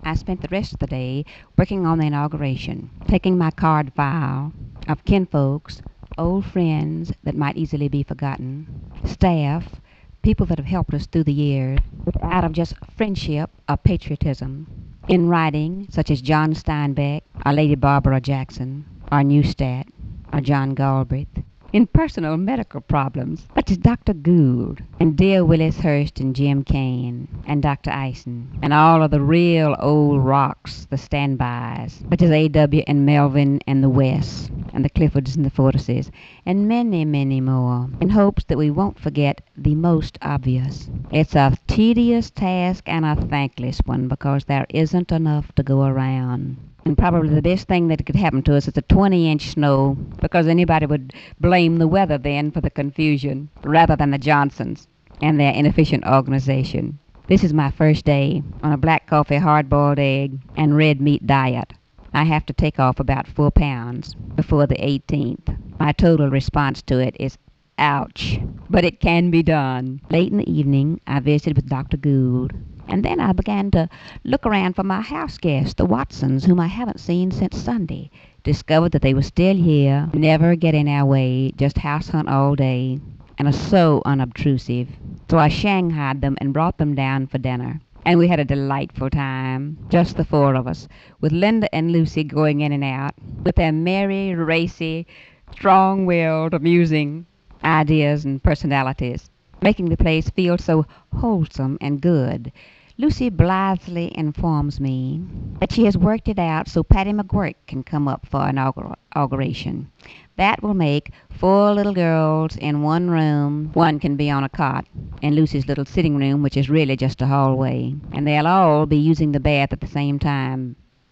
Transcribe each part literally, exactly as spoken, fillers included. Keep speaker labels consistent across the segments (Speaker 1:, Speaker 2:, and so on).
Speaker 1: I spent the rest of the day working on the inauguration, taking my card file of kinfolks, old friends that might easily be forgotten, staff, people that have helped us through the years, out of just friendship or patriotism, in writing, such as John Steinbeck, or Lady Barbara Jackson, or Neustadt, or John Galbraith, in personal medical problems, such as Doctor Gould, and dear Willis Hurst and Jim Kane, and Doctor Eisen, and all of the real old rocks, the standbys, such as A W and Melvin and the West, and the Cliffords and the Fortises, and many, many more, in hopes that we won't forget the most obvious. It's a tedious task and a thankless one because there isn't enough to go around. And probably the best thing that could happen to us is a twenty inch snow, because anybody would blame the weather then for the confusion, rather than the Johnsons and their inefficient organization. This is my first day on a black coffee, hard-boiled egg, and red meat diet. I have to take off about four pounds before the eighteenth. My total response to it is ouch, but it can be done. Late in the evening, I visited with Doctor Gould, and then I began to look around for my house guests, the Watsons, whom I haven't seen since Sunday. Discovered that they were still here, never get in our way, just house hunt all day, and are so unobtrusive. So I shanghaied them and brought them down for dinner. And we had a delightful time, just the four of us, with Linda and Lucy going in and out, with their merry, racy, strong-willed, amusing ideas and personalities, making the place feel so wholesome and good. Lucy blithely informs me that she has worked it out so Patty McGurk can come up for inauguration. That will make four little girls in one room. One can be on a cot in Lucy's little sitting room, which is really just a hallway. And they'll all be using the bath at the same time.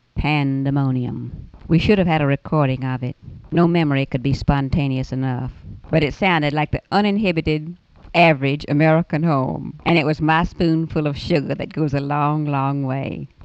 Speaker 1: Pandemonium. We should have had a recording of it. No memory could be spontaneous enough. But it sounded like the uninhibited, average American home. And it was my spoonful of sugar that goes a long, long way.